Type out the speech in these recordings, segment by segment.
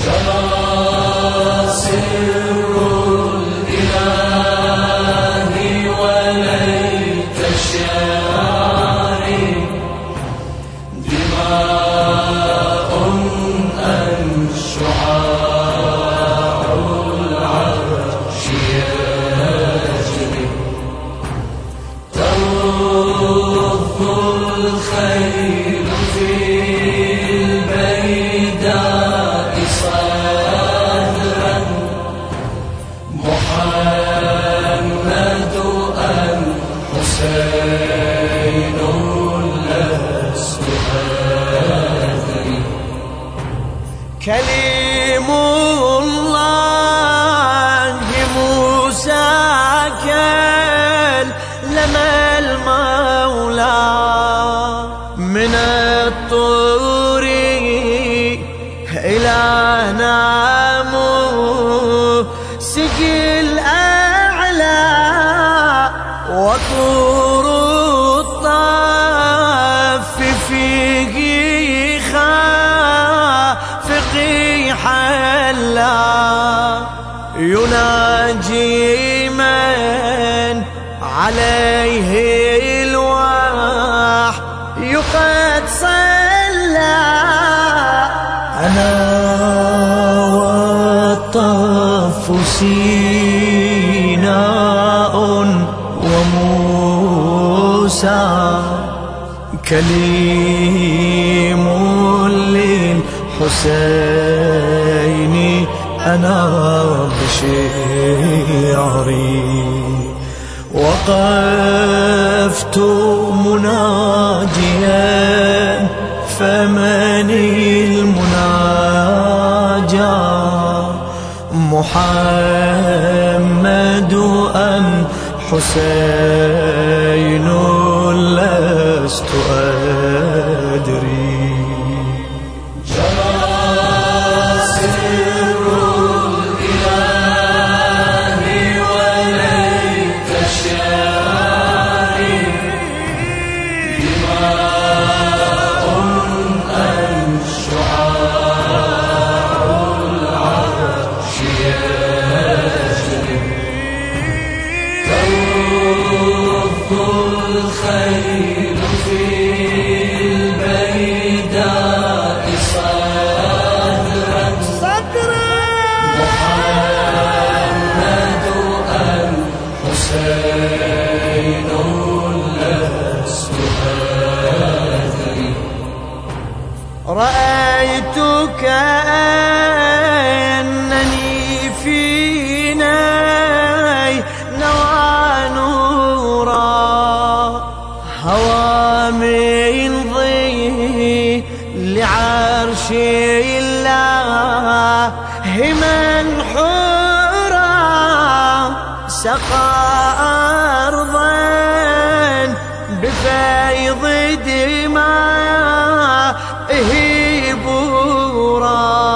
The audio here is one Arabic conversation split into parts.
كليم الله موسى كلم المولى من الطور إلى ناموس سجل أعلى وطور الطاف فيه خافقي حلا يناجي من عليه الوحي قد صلى أنا والطف سيناء وموسى كليم للحسين أنا بشعري وقفت مناجيا فمن المناجى محمد أم حسين لست أدري الخير في البيداء صدرا محمد أم حسين لست أدري رأيتك أنني في نوى نورا هوى من ظل عرش الله منحورا سقى أرضا بفيض دمائه بورا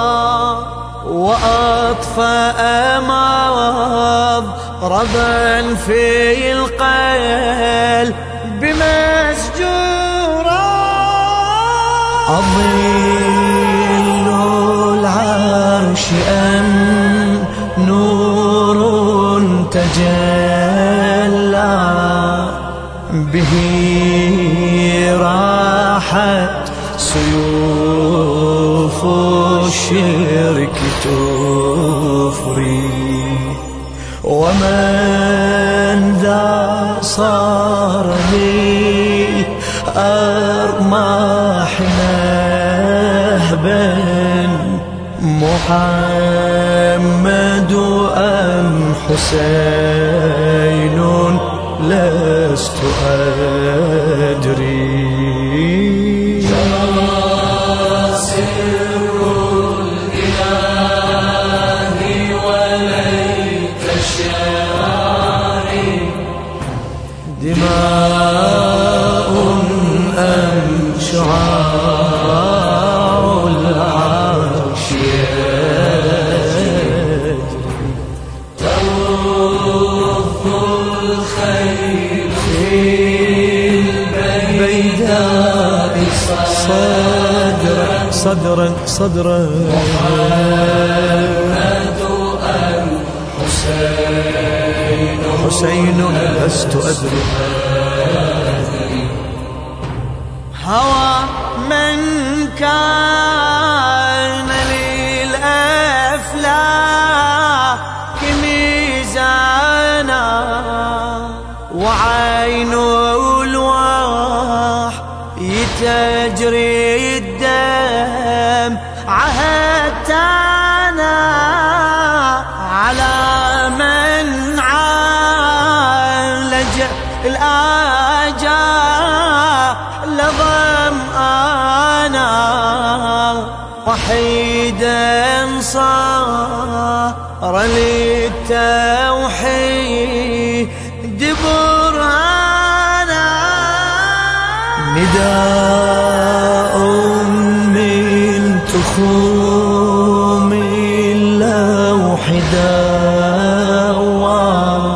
وأطفأ مضربا في القلب بمسجورا أظل العرش أم نور تجلى به راحت سيوف الشرك تفري ومن ذا صار لي أرماح نهبا محمد أم حسين لست أدري دماء أم شعاع العرش يجري ترف الخيل في البيت صدرا محمد أم حسين لست أدري هوى من كان للأفلاك ميزانا وعين الوحي تجري الدم عهدتنا على من عالج الآجال ظمآنا وحيدا صار للتوحيد برهانا نداء من تخوم اللوح داوى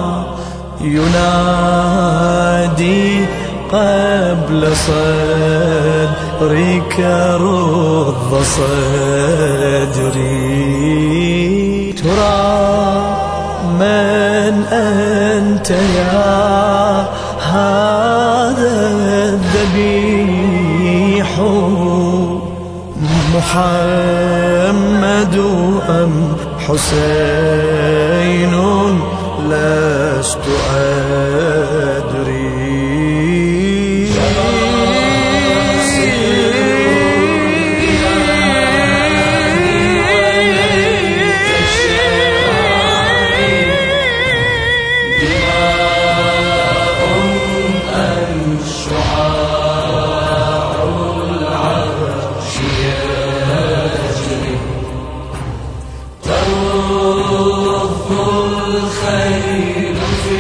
ينادي قبل صدرك رض صدري ترى من أنت يا هذا الذبيح محمد أم حسين لست أدري الخيل في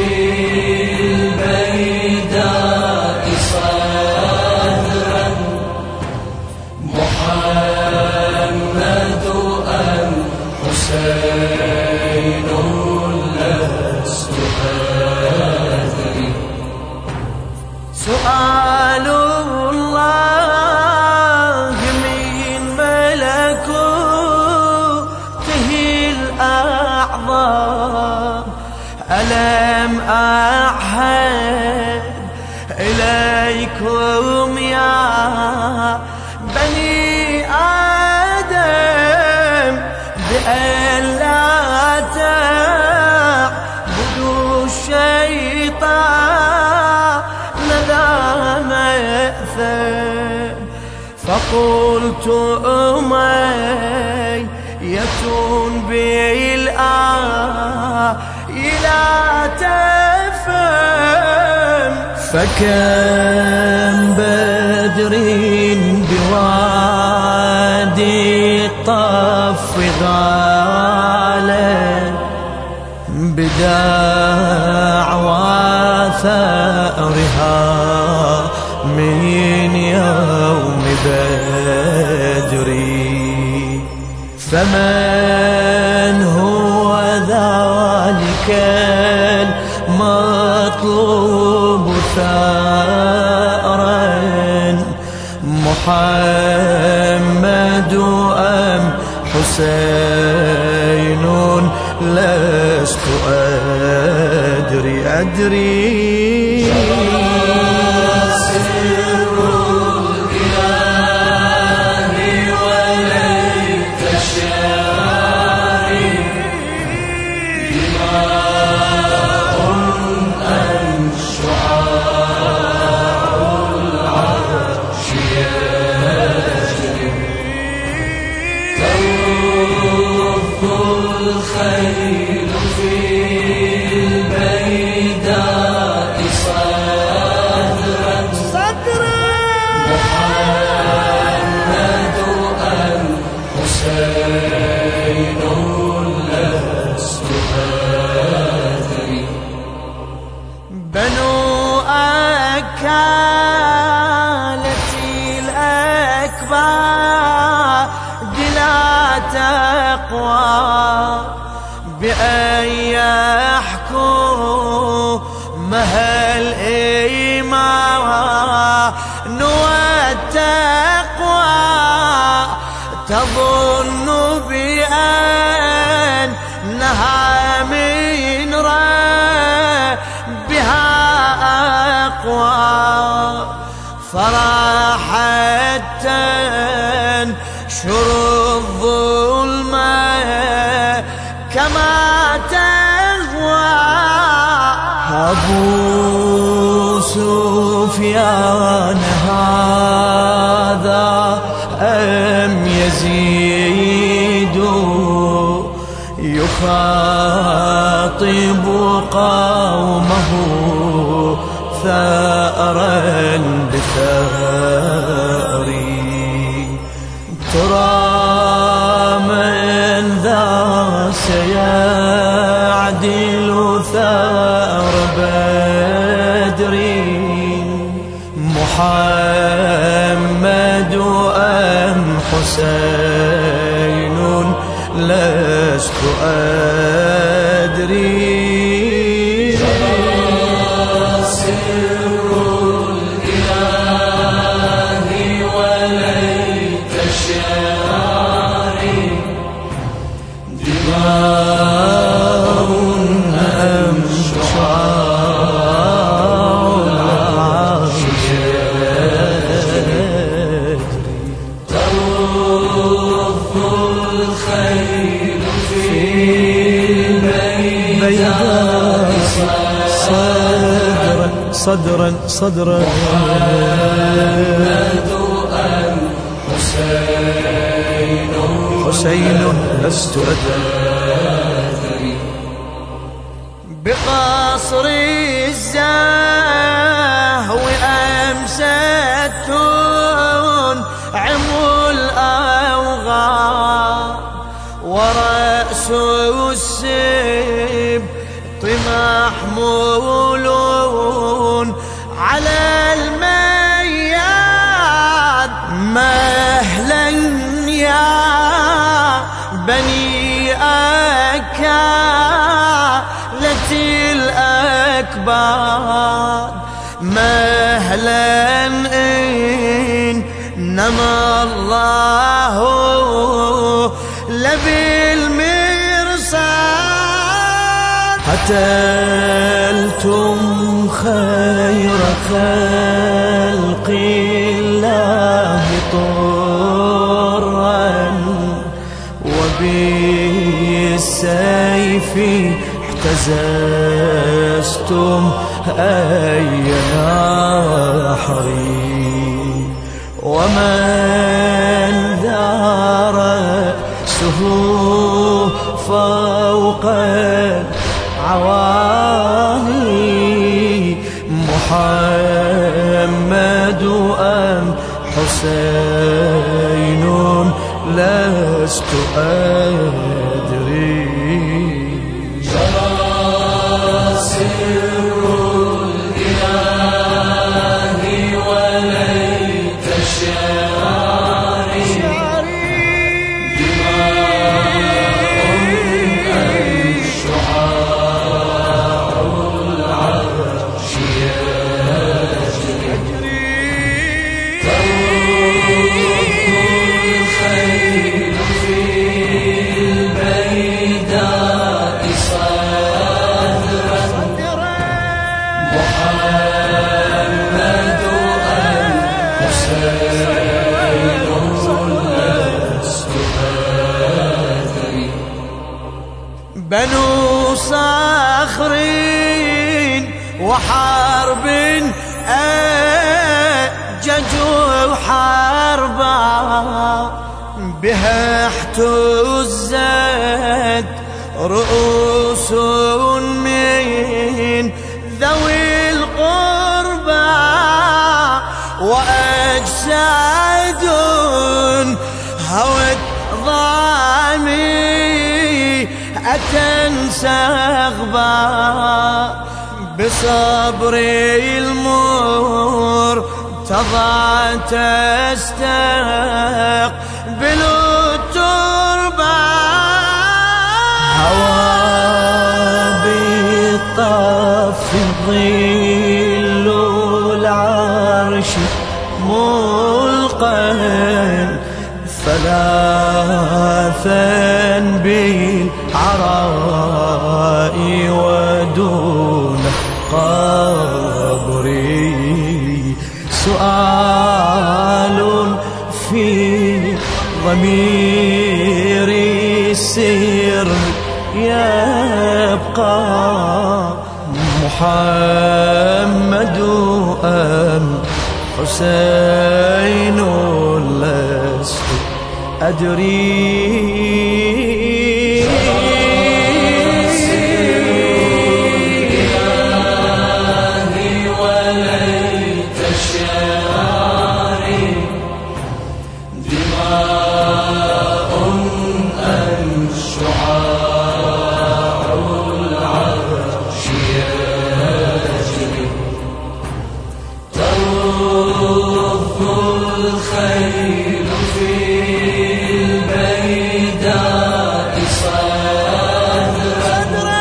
البيداء صدرا محمد أم حسين لست أدري سؤال الله من ملكوته الأعظم ألم أعهد إليكم يا بني آدم بأن لا تعبدوا الشيطان ذا مأثم فقلت أمية لا تفهم فكم بدر بوادي الطف غالا بدعوى ثأرها من يوم بدر فمن هو ذلك المطلوب ثأرا محمد أم حسين لست أدري الخيل في البيداء صدرا محمد أم حسين لست أدري بنو أكالتي الأكباد لا تقوى بأن يحكمها الإيمان والتقوى أظن بأنها من ربها أقوى، فراحت تنشر الظلمة كما تهوى. أبو سفيان هذا أم يزيد يخاطب قومه ثأرا بثأر؟ ترى من ذا سيعدل ثأر بدر؟ محمد أم حسين لست أدري. صدرا صدرا محمد أم حسين حسين لست أدري. بقصر الزهو أمست عمو الأوغار، ورأس السبط محمول على المياد. مهلا يا بني أكالة الأكباد، مهلا إنما الله لبالمرصاد. قتلتم خير خلق الله طرا، وبالسيف احتززتم أي نحري. ومن ذار رأسه فوق العوالي، محمد أم حسين لست أدري. بنو صخر وحرب أججوا حربا، بها احتزت رؤوس من ذوي القربى، وأجساد هوت ضامي أتنسغبا. بصبر المرتضى تستقبل التربة، هوى بالطف ظل العرش ملقا، فلا الصحراء ودون قبري سؤال في ضميري السر يبقى محمد أم حسين لست أدري الخيل في البيداء صدرا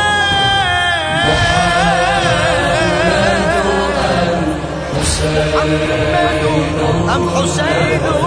محمد أم حسين